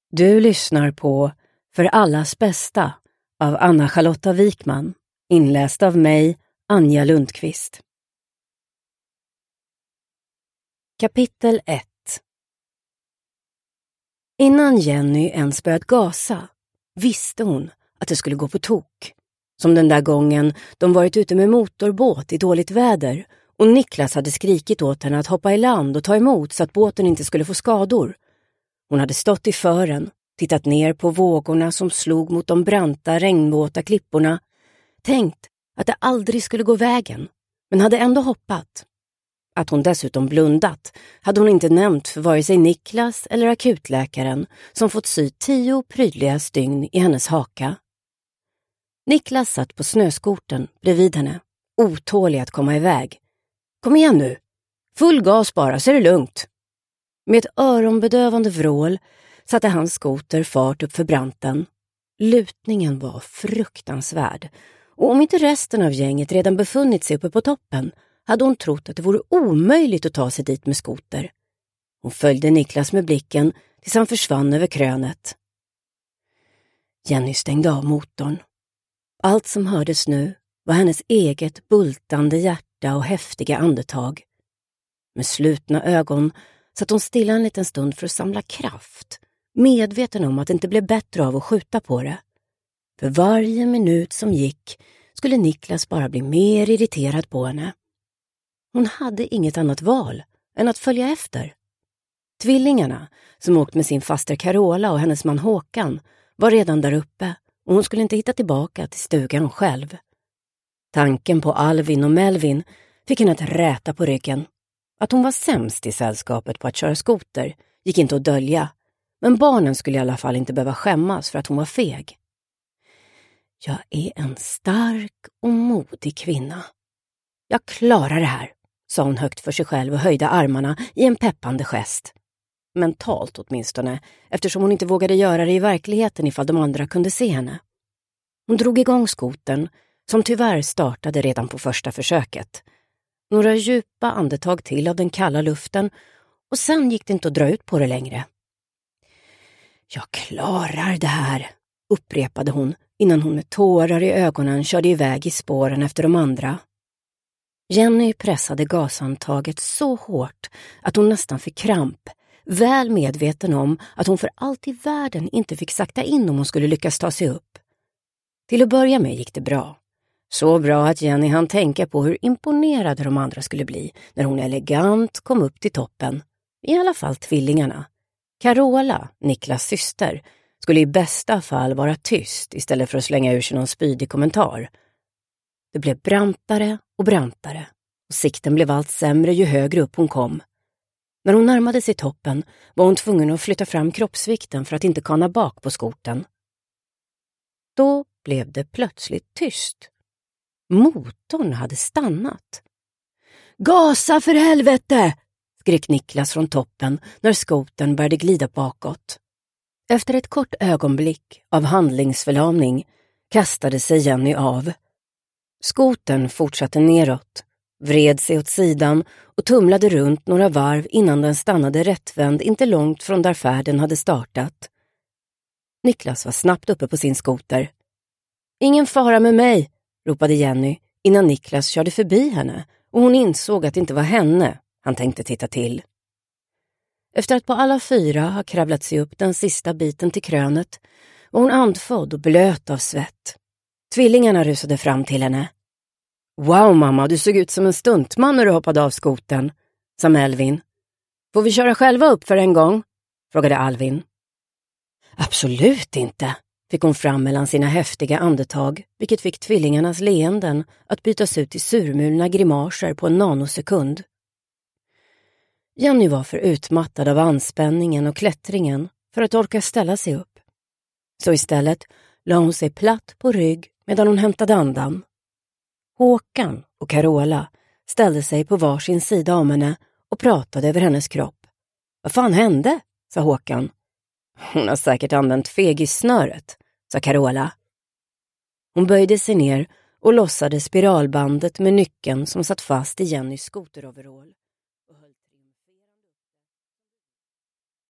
Du lyssnar på För allas bästa av Anna-Charlotta Wikman, inläst av mig, Anja Lundqvist. Kapitel 1. Innan Jenny ens börjat gasa visste hon att det skulle gå på tok. Som den där gången de varit ute med motorbåt i dåligt väder och Niklas hade skrikit åt henne att hoppa i land och ta emot så att båten inte skulle få skador. Hon hade stått i fören, tittat ner på vågorna som slog mot de branta regnvåta klipporna, tänkt att det aldrig skulle gå vägen, men hade ändå hoppat. Att hon dessutom blundat hade hon inte nämnt för vare sig Niklas eller akutläkaren som fått sy 10 prydliga stygn i hennes haka. Niklas satt på snöskorten bredvid henne, otålig att komma iväg. Kom igen nu, full gas bara så är det lugnt. Med ett öronbedövande vrål satte hans skoter fart upp för branten. Lutningen var fruktansvärd och om inte resten av gänget redan befunnit sig uppe på toppen hade hon trott att det vore omöjligt att ta sig dit med skoter. Hon följde Niklas med blicken tills han försvann över krönet. Jenny stängde av motorn. Allt som hördes nu var hennes eget bultande hjärta och häftiga andetag. Med slutna ögon satt hon stilla en liten stund för att samla kraft, medveten om att det inte blev bättre av att skjuta på det. För varje minut som gick skulle Niklas bara bli mer irriterad på henne. Hon hade inget annat val än att följa efter. Tvillingarna, som åkt med sin faster Carola och hennes man Håkan, var redan där uppe och hon skulle inte hitta tillbaka till stugan själv. Tanken på Alvin och Melvin fick henne att räta på ryggen. Att hon var sämst i sällskapet på att köra skoter gick inte att dölja, men barnen skulle i alla fall inte behöva skämmas för att hon var feg. Jag är en stark och modig kvinna. Jag klarar det här, sa hon högt för sig själv och höjde armarna i en peppande gest. Mentalt åtminstone, eftersom hon inte vågade göra det i verkligheten ifall de andra kunde se henne. Hon drog igång skotern, som tyvärr startade redan på första försöket. Några djupa andetag till av den kalla luften och sen gick det inte att dra ut på det längre. Jag klarar det här, upprepade hon innan hon med tårar i ögonen körde iväg i spåren efter de andra. Jenny pressade gashandtaget så hårt att hon nästan fick kramp, väl medveten om att hon för allt i världen inte fick sakta in om hon skulle lyckas ta sig upp. Till att börja med gick det bra. Så bra att Jenny hann tänka på hur imponerade de andra skulle bli när hon elegant kom upp till toppen. I alla fall tvillingarna. Carola, Niklas syster, skulle i bästa fall vara tyst istället för att slänga ur sig någon spydig kommentar. Det blev brantare och brantare och sikten blev allt sämre ju högre upp hon kom. När hon närmade sig toppen var hon tvungen att flytta fram kroppsvikten för att inte kana bak på skoten. Då blev det plötsligt tyst. Motorn hade stannat. Gasa för helvete! Skrek Niklas från toppen när skotern började glida bakåt. Efter ett kort ögonblick av handlingsförlamning kastade sig Jenny av. Skotern fortsatte neråt, vred sig åt sidan och tumlade runt några varv innan den stannade rättvänd inte långt från där färden hade startat. Niklas var snabbt uppe på sin skoter. Ingen fara med mig, ropade Jenny innan Niklas körde förbi henne och hon insåg att det inte var henne han tänkte titta till. Efter att på alla 4 ha kravlat sig upp den sista biten till krönet var hon andfådd och blöt av svett. Tvillingarna rusade fram till henne. Wow mamma, du såg ut som en stuntman när du hoppade av skoten, sa Melvin. Får vi köra själva upp för en gång? Frågade Alvin. Absolut inte, fick hon fram mellan sina häftiga andetag, vilket fick tvillingarnas leenden att bytas ut i surmulna grimaser på en nanosekund. Jenny var för utmattad av anspänningen och klättringen för att orka ställa sig upp. Så istället la hon sig platt på rygg medan hon hämtade andan. Håkan och Carola ställde sig på varsin sida om henne och pratade över hennes kropp. Vad fan hände? Sa Håkan. Hon har säkert använt fegissnöret, sa Carola. Hon böjde sig ner och lossade spiralbandet med nyckeln som satt fast i Jennys skoteroverall.